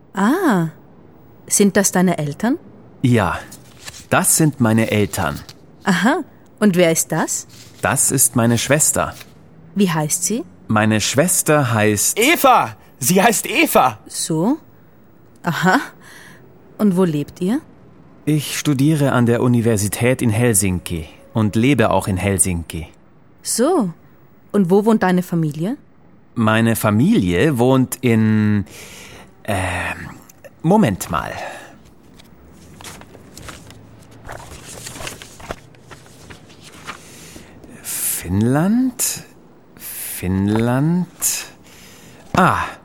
Ah, sind das deine Eltern? Ja, das sind meine Eltern. Aha, und wer ist das? Das ist meine Schwester. Wie heißt sie? Meine Schwester heißt... Eva! Sie heißt Eva! So? Aha. Und wo lebt ihr? Ich studiere an der Universität in Helsinki und lebe auch in Helsinki. So. Und wo wohnt deine Familie? Meine Familie wohnt in... Moment mal. Finnland? Ah,